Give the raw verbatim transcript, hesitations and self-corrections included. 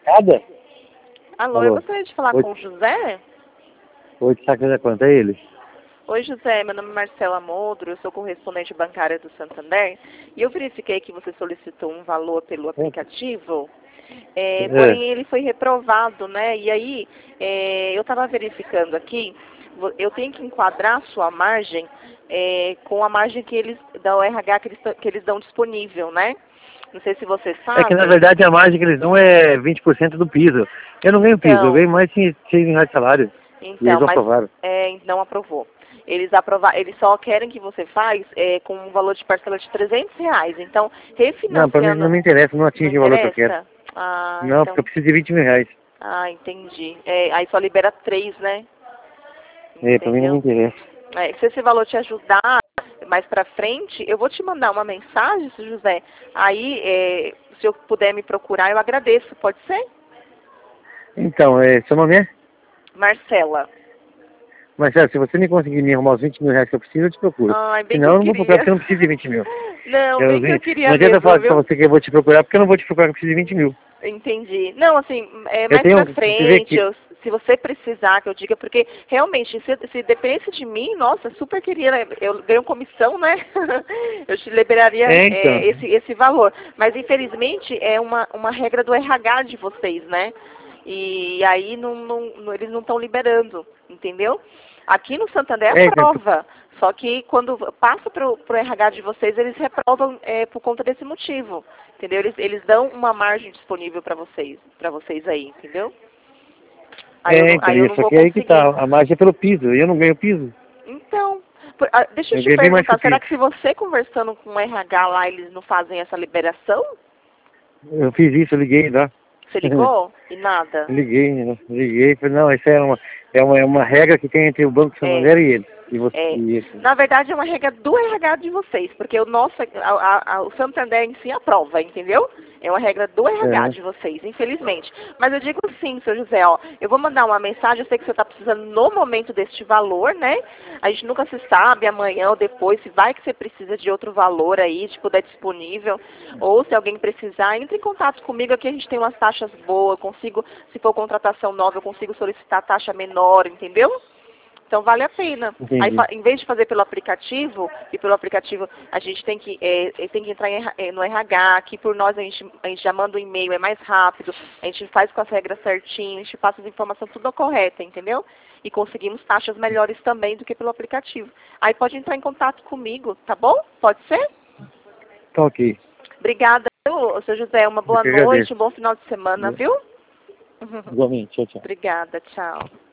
Nada? Alô, Alô? eu gostaria de falar Oi. com o José. Oi, sabe fazer quanto é ele? Oi, José, meu nome é Marcela Modro, eu sou correspondente bancária do Santander e eu verifiquei que você solicitou um valor pelo aplicativo, é, porém É. ele foi reprovado, né? E aí, é, eu estava verificando aqui, vo- eu tenho que enquadrar a sua margem é, com a margem que eles, da O R H que eles, tão- que eles dão disponível, né? Não sei se você É que na sabe. verdade a margem que eles dão é vinte por cento do piso. Eu não ganho piso, eu Então, ganho mais de seis reais de salário. E eles Então, não mas aprovaram. é, não aprovou. Eles, aprova eles só querem que você faz é, com um valor de parcela de trezentos reais. Então, Não, pra mim não refinanciando, me interessa, não não atinge o valor que eu quero. interessa? Ah, Não, porque eu então, preciso de vinte mil reais. ah, entendi. É, aí só libera três, né? É, pra mim não me Entendeu? interessa. É, se esse valor te ajudar mais pra frente, eu vou te mandar uma mensagem, seu José. Aí, é, se eu puder me procurar, eu agradeço. Pode ser? Então, é, seu nome é? Marcela. Marcelo, se você me conseguir me arrumar os vinte mil reais que eu preciso, eu te procuro. Ai, bem que Senão eu eu não vou procurar queria. porque eu não preciso de vinte mil. Não, Eu, bem que eu vi- queria não adianta eu mesmo, falar pra viu? você que eu vou te procurar porque eu não vou te procurar porque eu preciso de vinte mil. Entendi. Não, assim, é, Eu mais tenho, pra você vê frente, que, eu- se você precisar que eu diga, porque realmente, se, se dependesse de mim, nossa, super queria, né, eu ganho comissão, né? Eu te liberaria é é, então, esse, esse valor. Mas infelizmente é uma, uma regra do R H de vocês, né? E aí não, não, não- eles não estão liberando, entendeu? Aqui no Santander é, então, aprova, só que quando passa para o R H de vocês, eles reprovam é, por conta desse motivo, entendeu? Eles, eles dão uma margem disponível para vocês, para vocês aí, entendeu? Aí eu é, não, então, aí eu não isso vou aqui é aí que conseguir. tá, a margem é pelo piso, e eu não ganho piso. Então, por- ah, deixa eu Eu te ganho bem mais que o perguntar, será piso. que se você conversando com o R H lá, eles não fazem essa liberação? Eu fiz isso, eu liguei lá. Você ligou? E nada? Liguei, né? Liguei, falei, não, isso é uma, é uma, é uma regra que tem entre o Banco É. Santander e ele. E você, É, e esse. na verdade é uma regra do R H de vocês, porque o nosso, a- a- a- o Santander em si aprova, entendeu? É uma regra do R H Uhum. de vocês, infelizmente. Mas eu digo sim, seu José, ó, eu vou mandar uma mensagem, eu sei que você está precisando no momento deste valor, né? A gente nunca se sabe amanhã ou depois, se vai que você precisa de outro valor aí, se puder disponível, ou se alguém precisar, entre em contato comigo, aqui a gente tem umas taxas boas, eu consigo, se for contratação nova, eu consigo solicitar taxa menor, entendeu? Então vale a pena. Aí, Entendi. fa- em vez de fazer pelo aplicativo, e pelo aplicativo a gente tem que, é, é, tem que entrar em R- é, no R H, que por nós a gente, a gente já manda um e-mail, é mais rápido, a gente faz com as regras certinho, a gente passa as informações tudo correta, entendeu? E conseguimos taxas melhores também do que pelo aplicativo. Aí pode entrar em contato comigo, tá bom? Pode ser? Tá ok. Obrigada, viu, seu José. Uma Eu boa que noite, agradeço. um bom final de semana, viu? Igualmente, tchau, tchau. Obrigada, tchau.